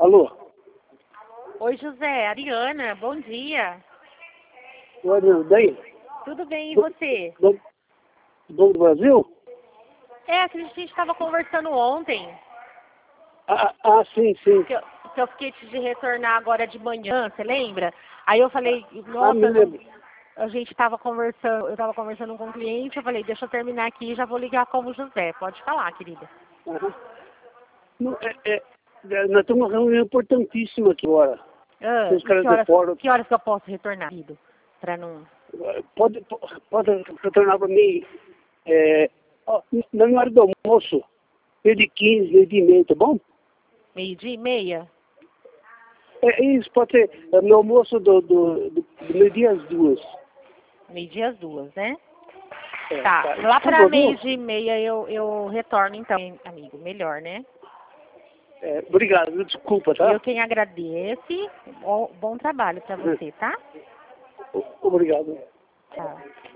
Alô? Oi, José. Ariana, bom dia. Oi, daí? Tudo bem, e você? Do Brasil? É, que a gente estava conversando ontem, Sim. que eu fiquei de retornar agora de manhã, você lembra? Aí eu falei, Me nossa, lembro. a gente estava conversando, eu estava conversando com um cliente, eu falei, deixa eu terminar aqui e já vou ligar com o José. Pode falar, querida. Aham. Não, nós temos uma reunião importantíssima aqui agora. Ah, Os e caras do fórum. que horas que eu posso retornar, querido? Pra não... Pode retornar para mim na hora do almoço, meio de 15, meio de meia, tá bom? Meio-dia e meia? Isso pode ser meu almoço do meio-dia às 2. Meio-dia às 2, né? É, Tá, tá. lá Por pra favor. meio-dia e meia eu retorno então, amigo. Melhor, né? Obrigado, desculpa, tá? Eu quem agradece. Bom trabalho pra você, tá? Obrigado. Tchau.